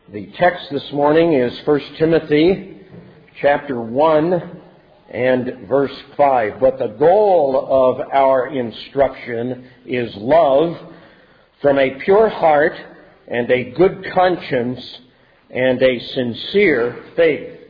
The text this morning is 1 Timothy chapter 1 and verse 5. But the goal of our instruction is love from a pure heart and a good conscience and a sincere faith.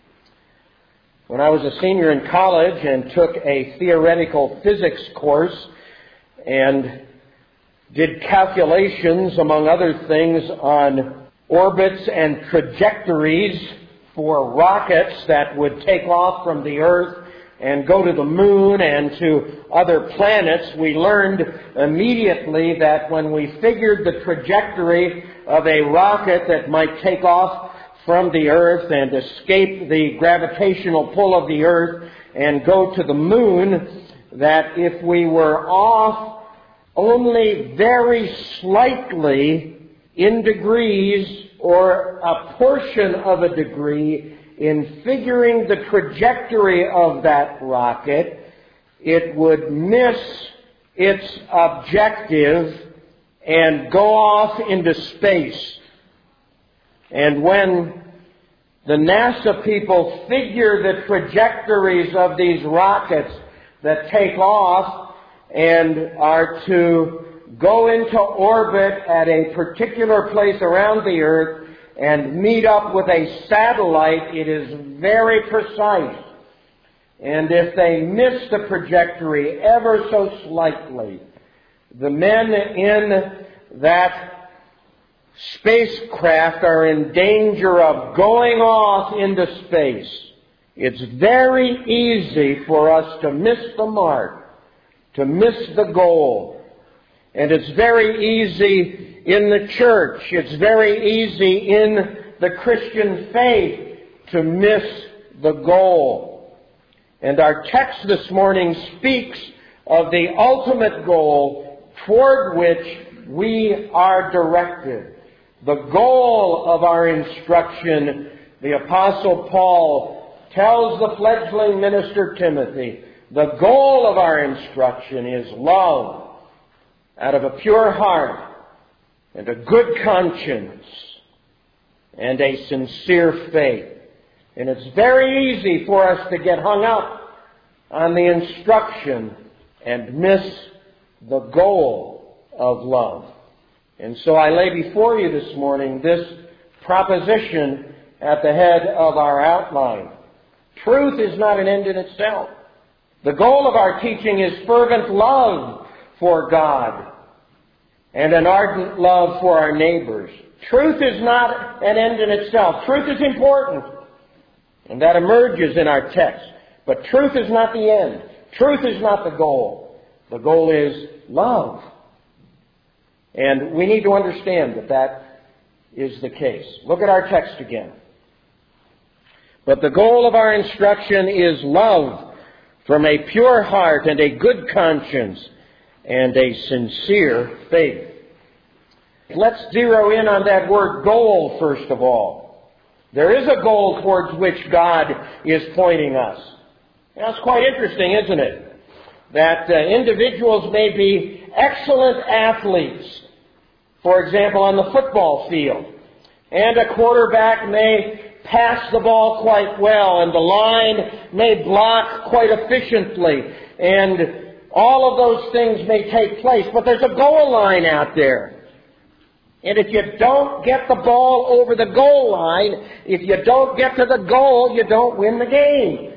When I was a senior in college and took a theoretical physics course and did calculations, among other things, on orbits and trajectories for rockets that would take off from the Earth and go to the Moon and to other planets, we learned immediately that when we figured the trajectory of a rocket that might take off from the Earth and escape the gravitational pull of the Earth and go to the Moon, that if we were off only very slightly in degrees or a portion of a degree in figuring the trajectory of that rocket, it would miss its objective and go off into space. And when the NASA people figure the trajectories of these rockets that take off and are to go into orbit at a particular place around the Earth and meet up with a satellite, it is very precise. And if they miss the trajectory ever so slightly, the men in that spacecraft are in danger of going off into space. It's very easy for us to miss the mark, to miss the goal. And it's very easy in the church, it's very easy in the Christian faith to miss the goal. And our text this morning speaks of the ultimate goal toward which we are directed. The goal of our instruction, the Apostle Paul tells the fledgling minister Timothy, the goal of our instruction is love out of a pure heart and a good conscience and a sincere faith. And it's very easy for us to get hung up on the instruction and miss the goal of love. And so I lay before you this morning this proposition at the head of our outline. Truth is not an end in itself. The goal of our teaching is fervent love for God and an ardent love for our neighbors. Truth is not an end in itself. Truth is important, and that emerges in our text. But truth is not the end. Truth is not the goal. The goal is love. And we need to understand that that is the case. Look at our text again. But the goal of our instruction is love from a pure heart and a good conscience and a sincere faith. Let's zero in on that word goal first of all. There is a goal towards which God is pointing us. That's quite interesting, isn't it? That individuals may be excellent athletes, for example, on the football field, and a quarterback may pass the ball quite well, and the line may block quite efficiently, and all of those things may take place, but there's a goal line out there. And if you don't get the ball over the goal line, if you don't get to the goal, you don't win the game.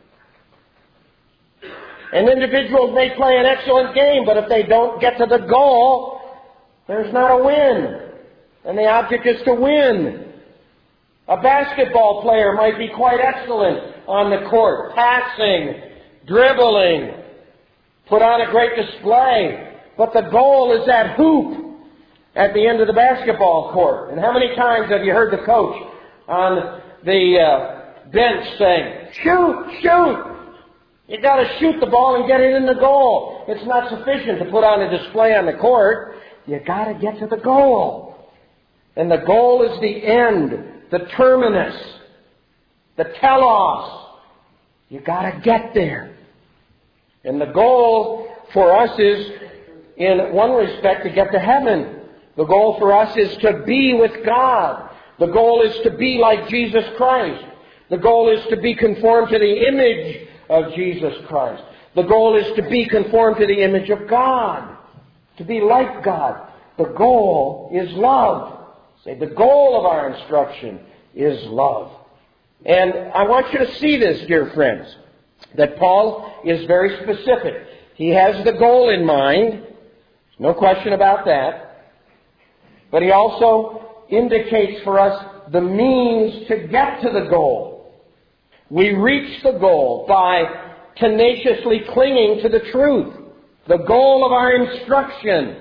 And individuals may play an excellent game, but if they don't get to the goal, there's not a win. And the object is to win. A basketball player might be quite excellent on the court, passing, dribbling, put on a great display. But the goal is that hoop at the end of the basketball court. And how many times have you heard the coach on the bench saying, shoot, shoot. You got to shoot the ball and get it in the goal. It's not sufficient to put on a display on the court. You got to get to the goal. And the goal is the end, the terminus, the telos. You got to get there. And the goal for us is, in one respect, to get to heaven. The goal for us is to be with God. The goal is to be like Jesus Christ. The goal is to be conformed to the image of Jesus Christ. The goal is to be conformed to the image of God. To be like God. The goal is love. Say, the goal of our instruction is love. And I want you to see this, dear friends, that Paul is very specific. He has the goal in mind. No question about that. But he also indicates for us the means to get to the goal. We reach the goal by tenaciously clinging to the truth. The goal of our instruction.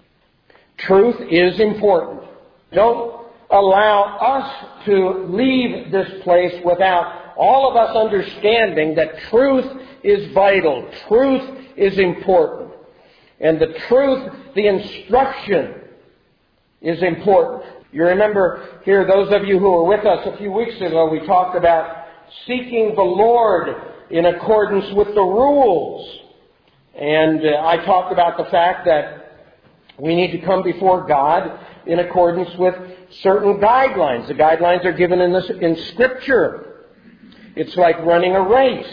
Truth is important. Don't allow us to leave this place without all of us understanding that truth is vital. Truth is important. And the truth, the instruction, is important. You remember here, those of you who were with us a few weeks ago, we talked about seeking the Lord in accordance with the rules. And I talked about the fact that we need to come before God in accordance with certain guidelines. The guidelines are given in Scripture. It's like running a race.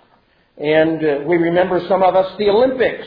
And we remember, some of us, the Olympics.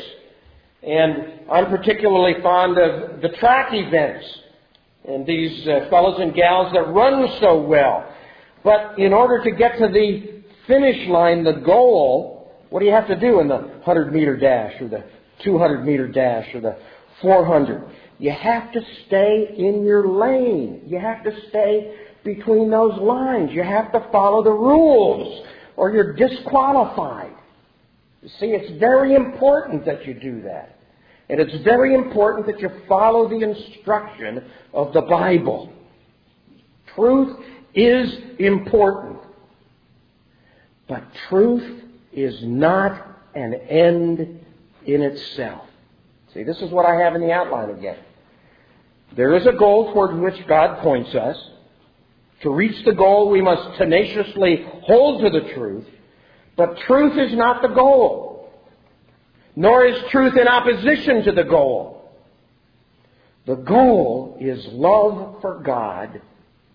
And I'm particularly fond of the track events and these fellows and gals that run so well. But in order to get to the finish line, the goal, what do you have to do in the 100-meter dash or the 200-meter dash or the 400? You have to stay in your lane. You have to stay between those lines. You have to follow the rules or you're disqualified. You see, it's very important that you do that. And it's very important that you follow the instruction of the Bible. Truth is important. But truth is not an end in itself. See, this is what I have in the outline again. There is a goal toward which God points us. To reach the goal, we must tenaciously hold to the truth. But truth is not the goal. Nor is truth in opposition to the goal. The goal is love for God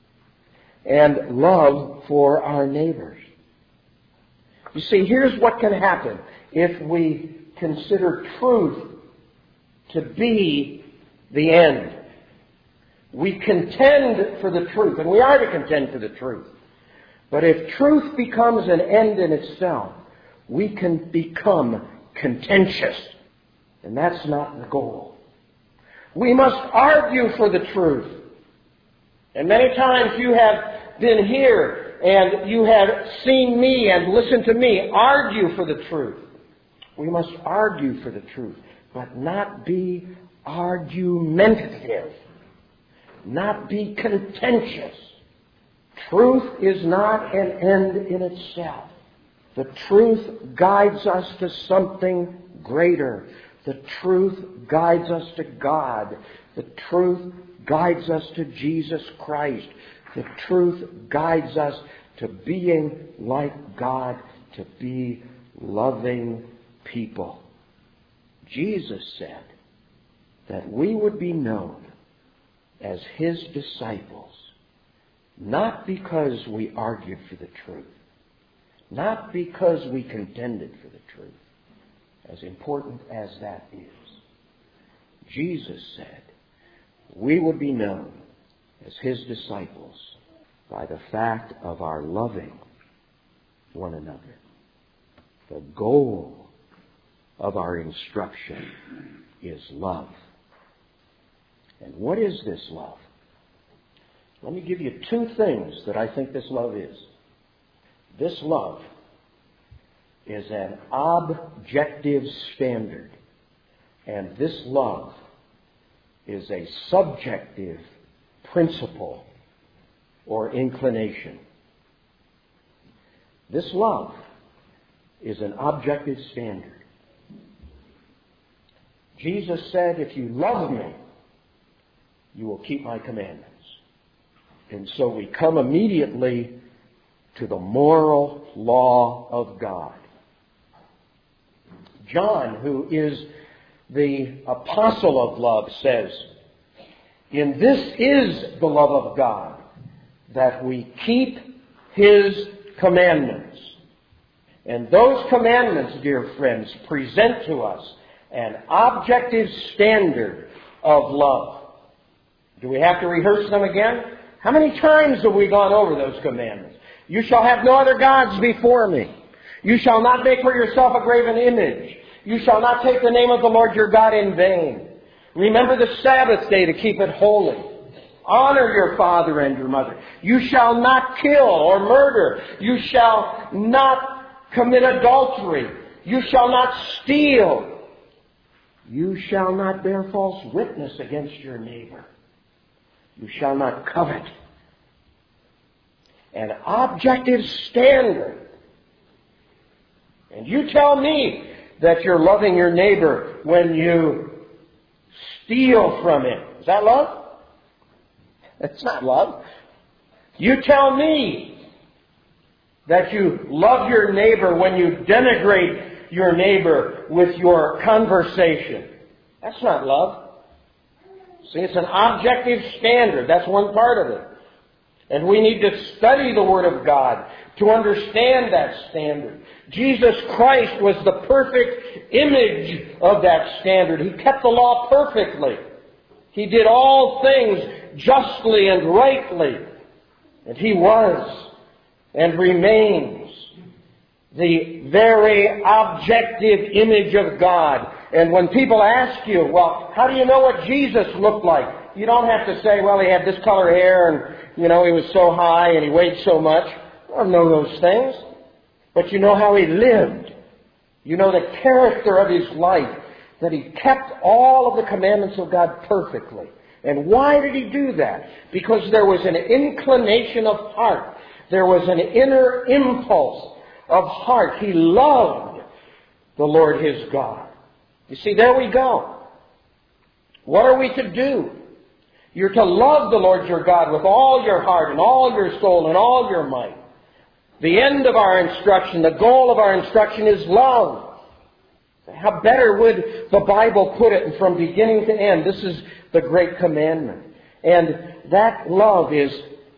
and love for our neighbors. You see, here's what can happen if we consider truth to be the end. We contend for the truth, and we are to contend for the truth. But if truth becomes an end in itself, we can become contentious. And that's not the goal. We must argue for the truth. And many times you have been here and you have seen me and listened to me argue for the truth. We must argue for the truth, but not be argumentative. Not be contentious. Truth is not an end in itself. The truth guides us to something greater. The truth guides us to God. The truth guides us to Jesus Christ. The truth guides us to being like God, to be loving people. Jesus said that we would be known as His disciples, not because we argued for the truth, not because we contended for the truth, as important as that is. Jesus said we would be known as His disciples by the fact of our loving one another. The goal of our instruction is love. And what is this love? Let me give you two things that I think this love is. This love is an objective standard, and this love is a subjective principle or inclination. This love is an objective standard. Jesus said, if you love me, you will keep my commandments. And so we come immediately to the moral law of God. John, who is the apostle of love, says, "In this is the love of God, that we keep His commandments. And those commandments, dear friends, present to us an objective standard of love. Do we have to rehearse them again? How many times have we gone over those commandments? You shall have no other gods before me. You shall not make for yourself a graven image. You shall not take the name of the Lord your God in vain. Remember the Sabbath day to keep it holy. Honor your father and your mother. You shall not kill or murder. You shall not commit adultery. You shall not steal. You shall not bear false witness against your neighbor. You shall not covet. An objective standard. And you tell me that you're loving your neighbor when you steal from him. Is that love? It's not love. You tell me that you love your neighbor when you denigrate your neighbor with your conversation. That's not love. See, it's an objective standard. That's one part of it. And we need to study the Word of God to understand that standard. Jesus Christ was the perfect image of that standard. He kept the law perfectly. He did all things justly and rightly. And He was and remains the very objective image of God. And when people ask you, well, how do you know what Jesus looked like? You don't have to say, well, he had this color hair and, he was so high and he weighed so much. You don't know those things. But you know how he lived. You know the character of his life, that he kept all of the commandments of God perfectly. And why did he do that? Because there was an inclination of heart. There was an inner impulse of heart. He loved the Lord his God. You see, there we go. What are we to do? You're to love the Lord your God with all your heart and all your soul and all your might. The end of our instruction, the goal of our instruction is love. How better would the Bible put it? And from beginning to end, this is the great commandment. And that love is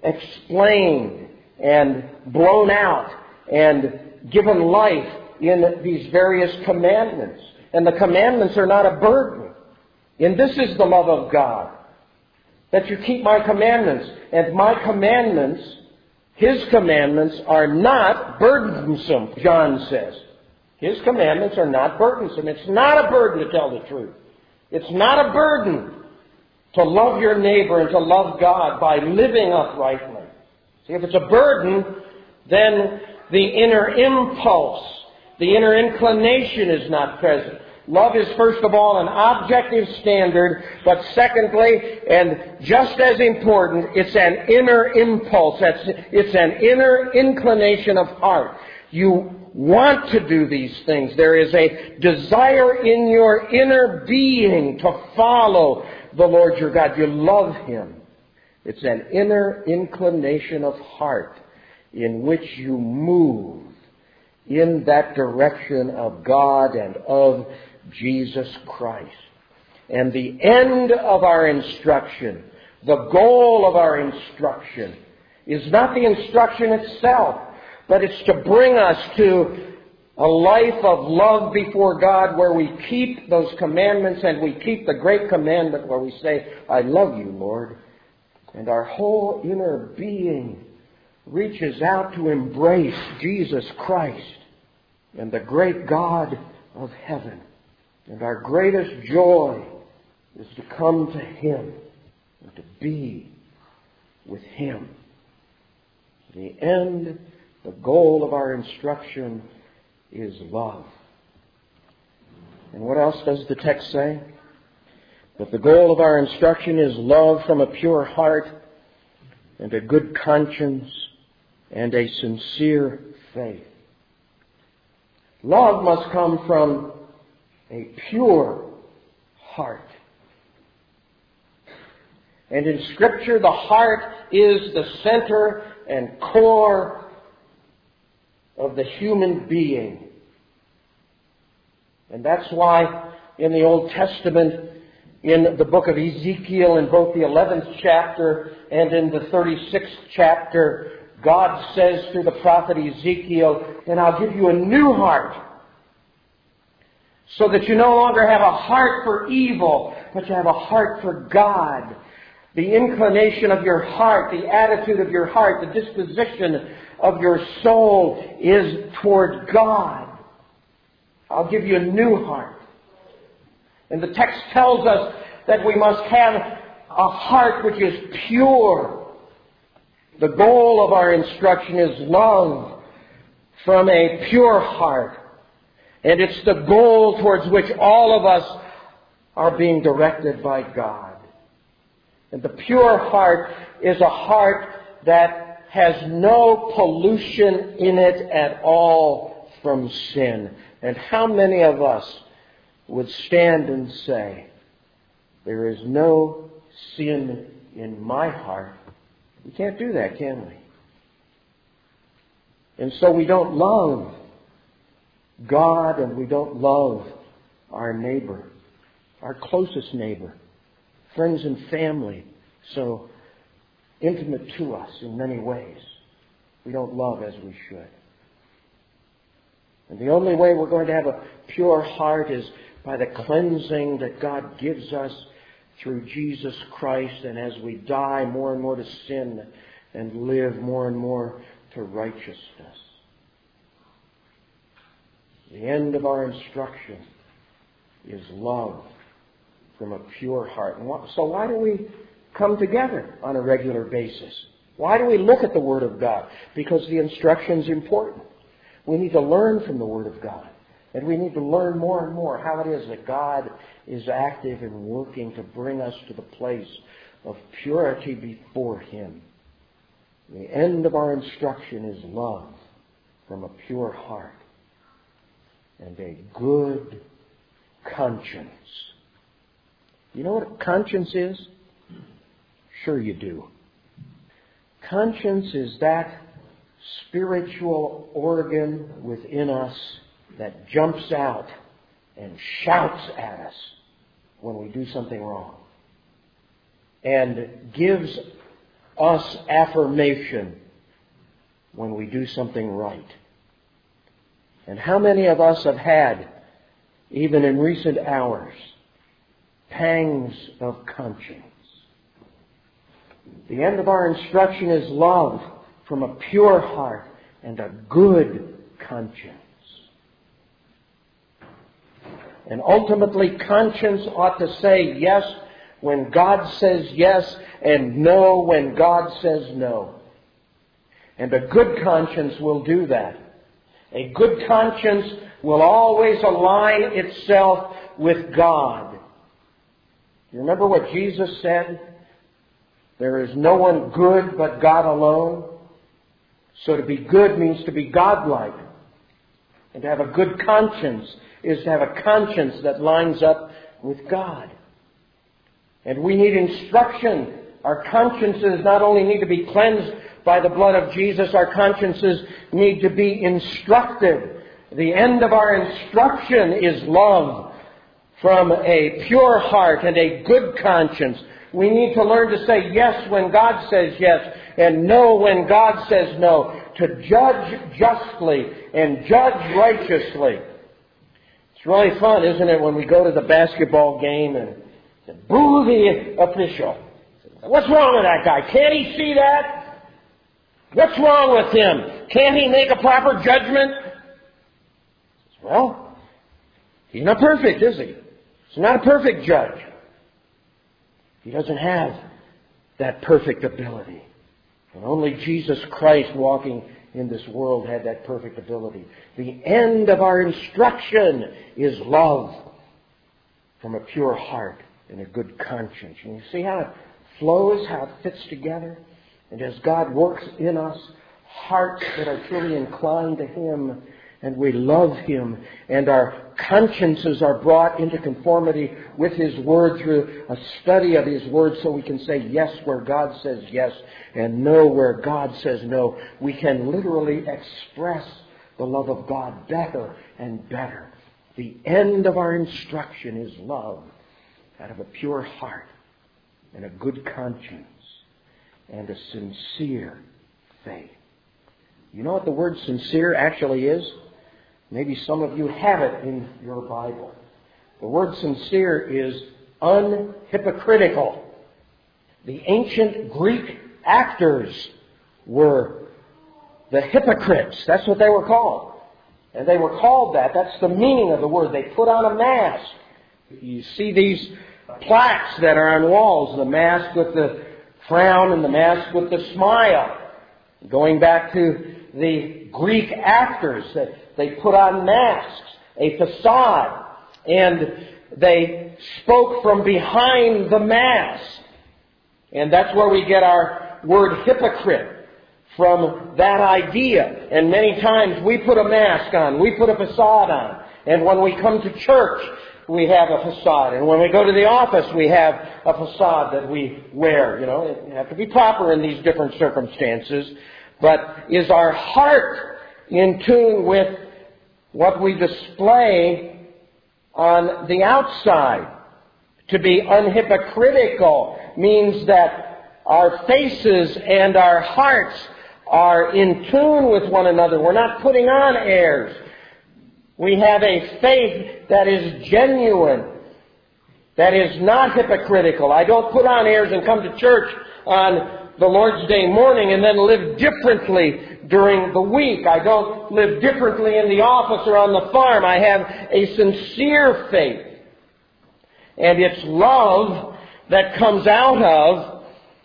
explained and blown out and given life in these various commandments. And the commandments are not a burden. And this is the love of God, that you keep my commandments. And my commandments, His commandments, are not burdensome, John says. His commandments are not burdensome. It's not a burden to tell the truth. It's not a burden to love your neighbor and to love God by living uprightly. See, if it's a burden, then the inner impulse, the inner inclination is not present. Love is, first of all, an objective standard, but secondly, and just as important, it's an inner impulse. It's an inner inclination of heart. You want to do these things. There is a desire in your inner being to follow the Lord your God. You love Him. It's an inner inclination of heart in which you move in that direction of God and of Jesus Christ. And the end of our instruction, the goal of our instruction, is not the instruction itself, but it's to bring us to a life of love before God where we keep those commandments, and we keep the great commandment where we say, I love you, Lord. And our whole inner being reaches out to embrace Jesus Christ and the great God of heaven. And our greatest joy is to come to Him and to be with Him. The end, the goal of our instruction is love. And what else does the text say? That the goal of our instruction is love from a pure heart and a good conscience and a sincere faith. Love must come from a pure heart. And in Scripture, the heart is the center and core of the human being. And that's why in the Old Testament in the book of Ezekiel, in both the 11th chapter and in the 36th chapter, God says through the prophet Ezekiel, "And I'll give you a new heart, so that you no longer have a heart for evil, but you have a heart for God." The inclination of your heart, the attitude of your heart, the disposition of your soul is toward God. I'll give you a new heart. And the text tells us that we must have a heart which is pure. The goal of our instruction is love from a pure heart. And it's the goal towards which all of us are being directed by God. And the pure heart is a heart that has no pollution in it at all from sin. And how many of us would stand and say, "There is no sin in my heart"? We can't do that, can we? And so we don't love God, and we don't love our neighbor, our closest neighbor, friends and family, so intimate to us in many ways. We don't love as we should. And the only way we're going to have a pure heart is by the cleansing that God gives us through Jesus Christ, and as we die more and more to sin and live more and more to righteousness. The end of our instruction is love from a pure heart. And so why do we come together on a regular basis? Why do we look at the Word of God? Because the instruction is important. We need to learn from the Word of God. And we need to learn more and more how it is that God is active and working to bring us to the place of purity before Him. The end of our instruction is love from a pure heart and a good conscience. You know what a conscience is? Sure you do. Conscience is that spiritual organ within us that jumps out and shouts at us when we do something wrong, and gives us affirmation when we do something right. And how many of us have had, even in recent hours, pangs of conscience? The end of our instruction is love from a pure heart and a good conscience. And ultimately, conscience ought to say yes when God says yes and no when God says no. And a good conscience will do that. A good conscience will always align itself with God. You remember what Jesus said? There is no one good but God alone. So to be good means to be godlike. And to have a good conscience is to have a conscience that lines up with God. And we need instruction. Our consciences not only need to be cleansed by the blood of Jesus, our consciences need to be instructed. The end of our instruction is love from a pure heart and a good conscience. We need to learn to say yes when God says yes and no when God says no. To judge justly and judge righteously. It's really fun, isn't it, when we go to the basketball game and boo the official. What's wrong with that guy? Can't he see that? What's wrong with him? Can't he make a proper judgment? Well, he's not perfect, is he? He's not a perfect judge. He doesn't have that perfect ability. And only Jesus Christ walking in this world had that perfect ability. The end of our instruction is love from a pure heart and a good conscience. And you see how it flows, how it fits together? And as God works in us, hearts that are truly inclined to Him, and we love Him, and our consciences are brought into conformity with His Word through a study of His Word, so we can say yes where God says yes and no where God says no. We can literally express the love of God better and better. The end of our instruction is love out of a pure heart and a good conscience and a sincere faith. You know what the word sincere actually is? Maybe some of you have it in your Bible. The word sincere is unhypocritical. The ancient Greek actors were the hypocrites. That's what they were called. And they were called that. That's the meaning of the word. They put on a mask. You see these plaques that are on walls, the mask with the frown and the mask with the smile. Going back to the Greek actors, that they put on masks, a facade, and they spoke from behind the mask. And that's where we get our word hypocrite, from that idea. And many times we put a mask on, we put a facade on. And when we come to church, we have a facade. And when we go to the office, we have a facade that we wear. You know, you have to be proper in these different circumstances. But is our heart in tune with what we display on the outside? To be unhypocritical means that our faces and our hearts are in tune with one another. We're not putting on airs. We have a faith that is genuine, that is not hypocritical. I don't put on airs and come to church on the Lord's Day morning and then live differently during the week. I don't live differently in the office or on the farm. I have a sincere faith. And it's love that comes out of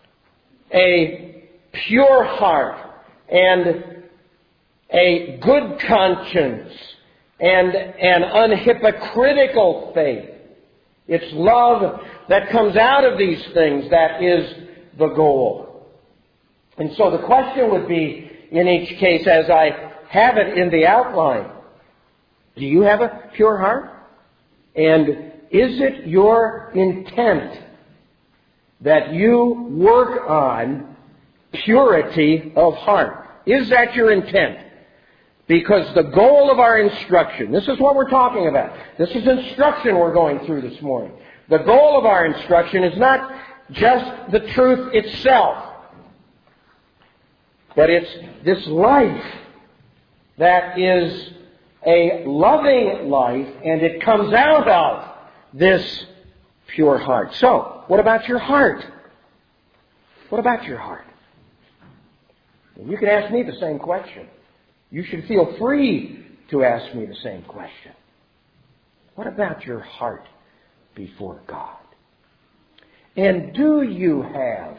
a pure heart and a good conscience and an unhypocritical faith. It's love that comes out of these things that is the goal. And so the question would be, in each case, as I have it in the outline, do you have a pure heart? And is it your intent that you work on purity of heart? Is that your intent? Because the goal of our instruction, this is what we're talking about. This is instruction we're going through this morning. The goal of our instruction is not just the truth itself, but it's this life that is a loving life, and it comes out of this pure heart. So, what about your heart? What about your heart? And you can ask me the same question. You should feel free to ask me the same question. What about your heart before God? And do you have,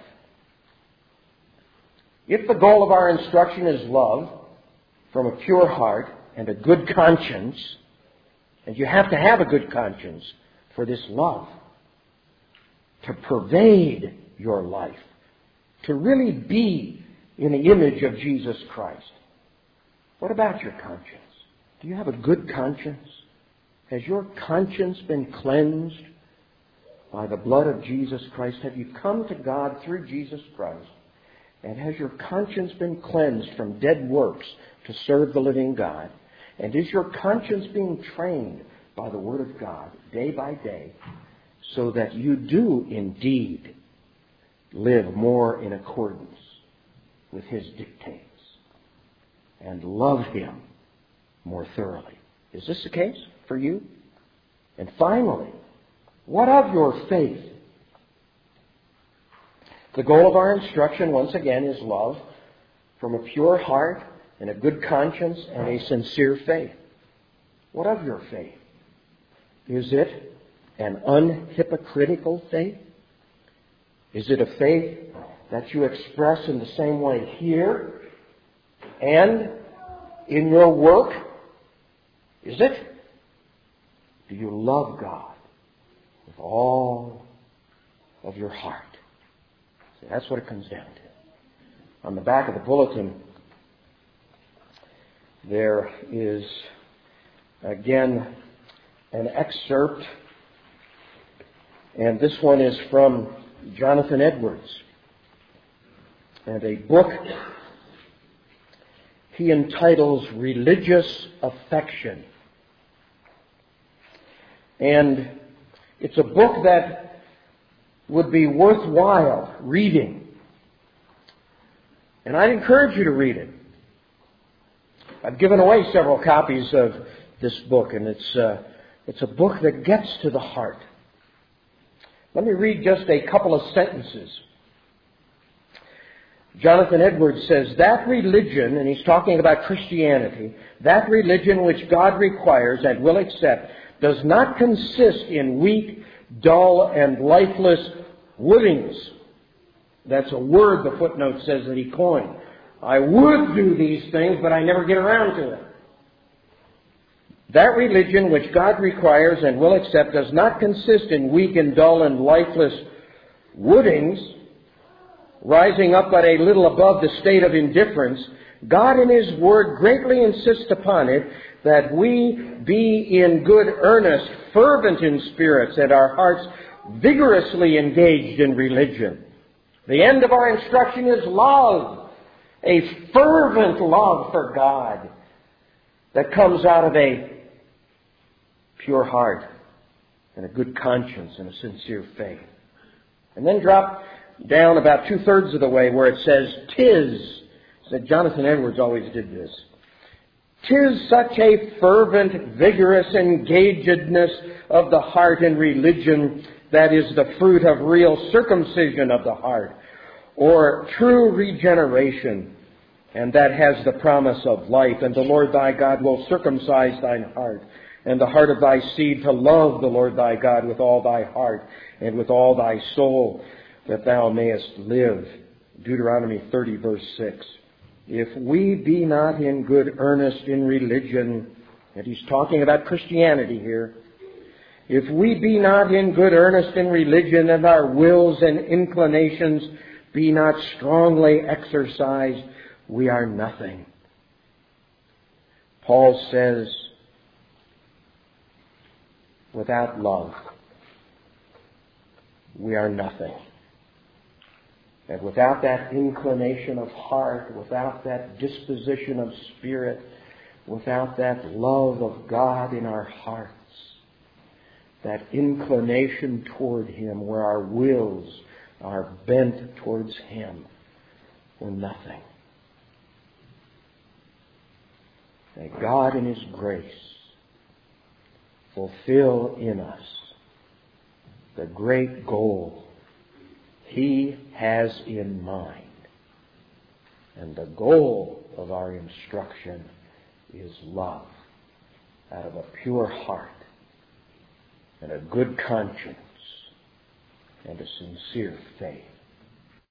if the goal of our instruction is love from a pure heart and a good conscience, and you have to have a good conscience for this love to pervade your life, to really be in the image of Jesus Christ. What about your conscience? Do you have a good conscience? Has your conscience been cleansed by the blood of Jesus Christ? Have you come to God through Jesus Christ? And has your conscience been cleansed from dead works to serve the living God? And is your conscience being trained by the Word of God day by day so that you do indeed live more in accordance with His dictates and love Him more thoroughly? Is this the case for you? And finally, what of your faith? The goal of our instruction, once again, is love from a pure heart and a good conscience and a sincere faith. What of your faith? Is it an unhypocritical faith? Is it a faith that you express in the same way here and in your work? Is it? Do you love God with all of your heart? See, that's what it comes down to. On the back of the bulletin, there is, again, an excerpt, and this one is from Jonathan Edwards, and a book he entitles Religious Affection. And It's a book that would be worthwhile reading. And I'd encourage you to read it. I've given away several copies of this book, and it's a book that gets to the heart. Let me read just a couple of sentences. Jonathan Edwards says, that religion, and he's talking about Christianity, that religion which God requires and will accept does not consist in weak, dull, and lifeless woodings. That's a word the footnote says that he coined. I would do these things, but I never get around to it. That religion which God requires and will accept does not consist in weak and dull and lifeless woodings, rising up but a little above the state of indifference. God in His Word greatly insists upon it that we be in good earnest, fervent in spirits, and our hearts vigorously engaged in religion. The end of our instruction is love, a fervent love for God that comes out of a pure heart and a good conscience and a sincere faith. And then drop down about 2/3 of the way where it says, "'Tis," said Jonathan Edwards always did this, "'tis such a fervent, vigorous engagedness of the heart in religion that is the fruit of real circumcision of the heart, or true regeneration, and that has the promise of life. And the Lord thy God will circumcise thine heart, and the heart of thy seed to love the Lord thy God with all thy heart and with all thy soul, that thou mayest live." Deuteronomy 30, verse 6. If we be not in good earnest in religion, and he's talking about Christianity here, if we be not in good earnest in religion, and our wills and inclinations be not strongly exercised, we are nothing. Paul says, without love, we are nothing. And without that inclination of heart, without that disposition of spirit, without that love of God in our hearts, that inclination toward Him, where our wills are bent towards Him, we're nothing. May God in His grace fulfill in us the great goal He has in mind. And the goal of our instruction is love out of a pure heart and a good conscience and a sincere faith.